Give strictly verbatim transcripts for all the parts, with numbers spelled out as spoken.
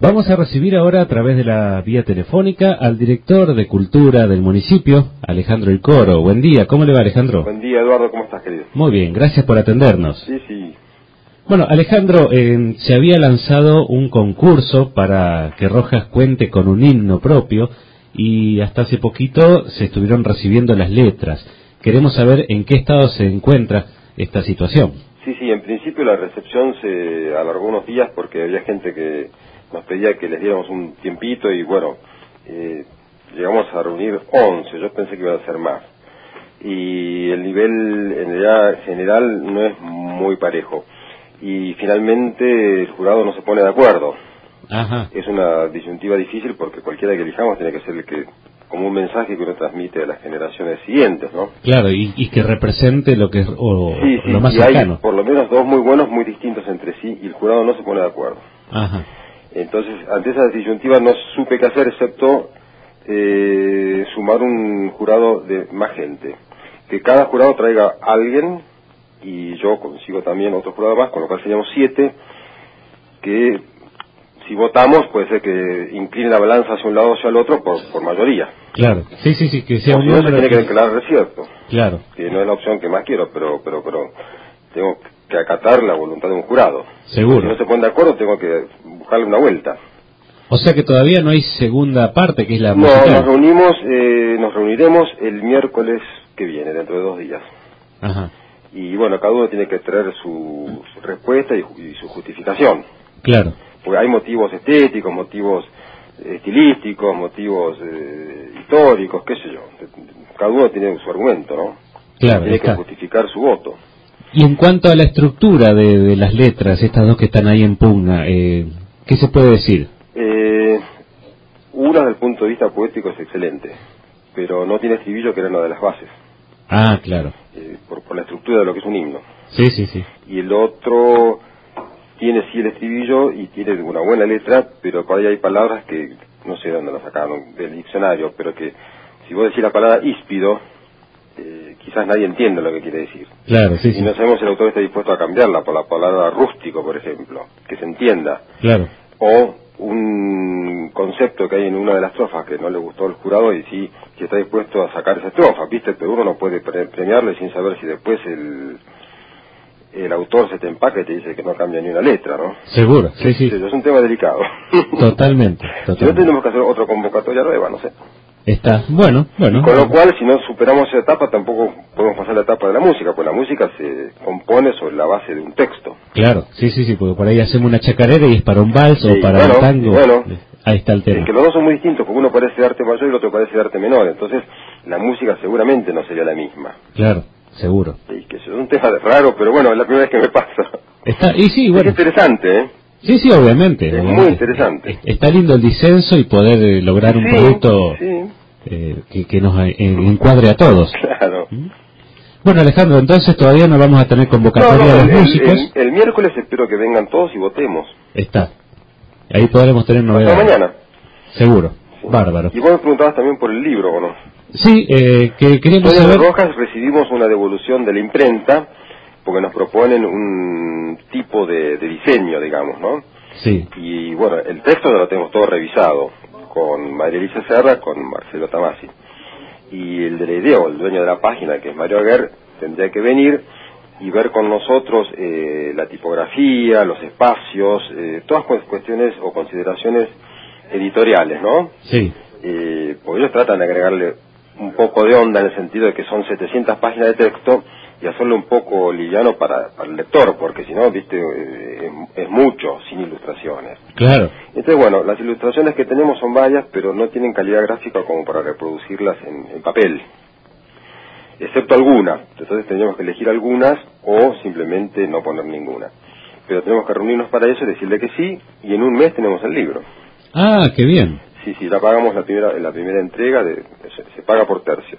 Vamos a recibir ahora a través de la vía telefónica al director de Cultura del municipio, Alejandro El Coro. Buen día, ¿cómo le va, Alejandro? Buen día, Eduardo, ¿cómo estás, querido? Muy bien, gracias por atendernos. Sí, sí. Bueno, Alejandro, eh, se había lanzado un concurso para que Rojas cuente con un himno propio y hasta hace poquito se estuvieron recibiendo las letras. Queremos saber en qué estado se encuentra esta situación. Sí, sí, en principio la recepción se alargó unos días porque había gente que nos pedía que les diéramos un tiempito y bueno, eh, llegamos a reunir once, yo pensé que iba a ser más. Y el nivel en realidad general no es muy parejo. Y finalmente el jurado no se pone de acuerdo. Ajá. Es una disyuntiva difícil porque cualquiera que elijamos tiene que ser el que, como un mensaje que uno transmite a las generaciones siguientes, ¿no? Claro, y, y que represente lo que es o, sí, sí, lo más y cercano. Hay por lo menos dos muy buenos, muy distintos entre sí, y el jurado no se pone de acuerdo. Ajá. Entonces, ante esa disyuntiva no supe qué hacer excepto eh, sumar un jurado de más gente. Que cada jurado traiga a alguien, y yo consigo también otro jurado más, con lo cual seríamos siete, que si votamos puede ser que incline la balanza hacia un lado o hacia el otro por, por mayoría. Claro, sí, sí, sí, que sea o un si no, se número tiene que que... declarar desierto. Claro. Que no es la opción que más quiero, pero pero pero tengo que acatar la voluntad de un jurado. Seguro. Si no se ponen de acuerdo, tengo que buscarle una vuelta. O sea que todavía no hay segunda parte, que es la No, musical. nos reunimos, eh, nos reuniremos el miércoles que viene, dentro de dos días. Ajá. Y bueno, cada uno tiene que traer su, su respuesta y, y su justificación. Claro. Porque hay motivos estéticos, motivos estilísticos, motivos eh, históricos, qué sé yo. Cada uno tiene su argumento, ¿no? Claro, tiene está. que justificar su voto. Y en cuanto a la estructura de, de las letras, estas dos que están ahí en pugna, eh, ¿qué se puede decir? Eh, una desde el punto de vista poético es excelente, pero no tiene estribillo, que era una de las bases. Ah, claro. Eh, por, por la estructura de lo que es un himno. Sí, sí, sí. Y el otro tiene sí el estribillo y tiene una buena letra, pero por ahí hay palabras que no sé dónde las sacaron del diccionario, pero que si vos decís la palabra híspido, eh, quizás nadie entiende lo que quiere decir. Claro, sí, y sí. no sabemos si el autor está dispuesto a cambiarla por la palabra rústico, por ejemplo, que se entienda. Claro. O un concepto que hay en una de las estrofas que no le gustó al jurado y sí que está dispuesto a sacar esa estrofa, ¿viste? Pero uno no puede pre premiarle sin saber si después el el autor se te empaca y te dice que no cambia ni una letra, ¿no? Seguro, sí, sí. Es un tema delicado. Totalmente, totalmente. Si no, tenemos que hacer otra convocatoria nueva, no sé. Está, bueno, bueno. Con lo cual, si no superamos esa etapa, tampoco podemos pasar la etapa de la música, pues la música se compone sobre la base de un texto. Claro, sí, sí, sí, porque por ahí hacemos una chacarera y es para un vals Sí, o para bueno, un tango. Bueno, ahí está el tema. Es que los dos son muy distintos, porque uno parece de arte mayor y el otro parece de arte menor, entonces la música seguramente no sería la misma. Claro, seguro. Sí, que es un tema raro, pero bueno, es la primera vez que me pasa. Está, y sí, bueno. Es interesante, ¿eh? Sí, sí, obviamente. Es obviamente. muy interesante. Está lindo el disenso y poder eh, lograr un sí, producto sí. Eh, que, que nos eh, encuadre a todos. Claro. ¿Mm? Bueno, Alejandro, entonces todavía no vamos a tener convocatoria no, no, de los el, músicos. El, el miércoles espero que vengan todos y votemos. Está. Ahí podremos tener novedades. Hasta mañana. Seguro. Sí. Bárbaro. Y vos me preguntabas también por el libro, ¿o no? Sí, eh, que queríamos Sonia saber... de Rojas recibimos una devolución de la imprenta porque nos proponen un tipo de, de diseño, digamos, ¿no? Sí. Y bueno, el texto ya lo tenemos todo revisado con María Elisa Serra, con Marcelo Tamasi. Y el de la idea, o el dueño de la página, que es Mario Aguer, tendría que venir y ver con nosotros eh, la tipografía, los espacios, eh, todas cuestiones o consideraciones editoriales, ¿no? Sí. Eh, porque ellos tratan de agregarle un poco de onda en el sentido de que son setecientas páginas de texto y hacerlo un poco liviano para, para el lector, porque si no, viste, eh, es, es mucho, sin ilustraciones. Claro. Entonces, bueno, las ilustraciones que tenemos son varias, pero no tienen calidad gráfica como para reproducirlas en, en papel, excepto algunas. Entonces tendríamos que elegir algunas o simplemente no poner ninguna. Pero tenemos que reunirnos para eso y decirle que sí, y en un mes tenemos el libro. Ah, qué bien. Sí, sí, la pagamos la primera, la primera entrega, de, se, se paga por tercios.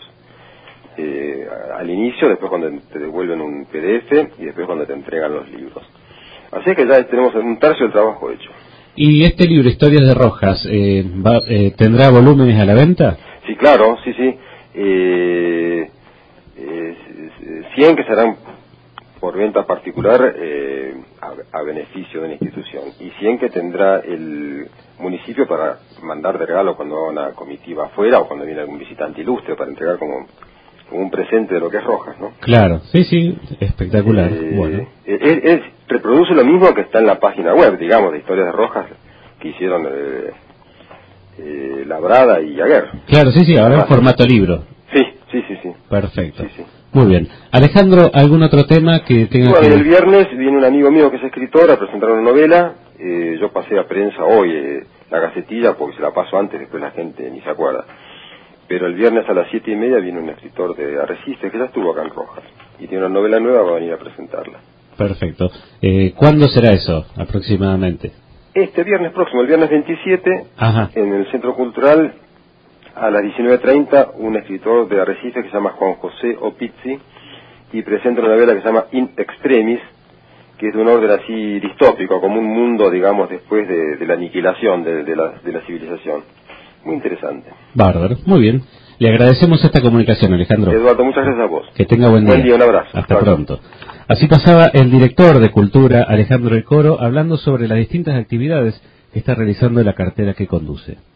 Eh, al inicio, después cuando te devuelven un P D F y después cuando te entregan los libros. Así que ya tenemos un tercio del trabajo hecho. ¿Y este libro, Historias de Rojas, eh, va, eh, tendrá volúmenes a la venta? Sí, claro, sí, sí. Eh, eh, cien que serán por venta particular eh, a, a beneficio de la institución, y cien que tendrá el municipio para mandar de regalo cuando va una comitiva afuera o cuando viene algún visitante ilustre para entregar como, como un presente de lo que es Rojas, ¿no? Claro, sí, sí, espectacular. Eh, bueno. es, es, reproduce lo mismo que está en la página web, digamos, de Historias de Rojas que hicieron eh, eh, Labrada y Aguer. Claro, sí, sí, ahora en formato libro. Sí, sí, sí, sí. Perfecto. Sí, sí. Muy bien. Alejandro, ¿algún otro tema que tenga bueno, que...? el viernes viene un amigo mío que es escritor a presentar una novela. Eh, yo pasé a prensa hoy eh, la gacetilla porque se la paso antes, después la gente ni se acuerda. Pero el viernes a las siete y media viene un escritor de Arrecife que ya estuvo acá en Rojas y tiene una novela nueva, va a venir a presentarla. Perfecto. Eh, ¿Cuándo será eso, aproximadamente? Este viernes próximo, el viernes veintisiete, Ajá. en el Centro Cultural, a las diecinueve treinta, un escritor de Arrecife que se llama Juan José Opizzi y presenta una novela que se llama In Extremis, que es de un orden así distópico, como un mundo, digamos, después de, de la aniquilación de, de, la, de la civilización. Muy interesante. Bárbaro, muy bien. Le agradecemos esta comunicación, Alejandro. Eduardo, muchas gracias a vos. Que tenga buen día. Buen día, un abrazo. Hasta Claro. pronto. Así pasaba el director de Cultura, Alejandro El Coro, hablando sobre las distintas actividades que está realizando la cartera que conduce.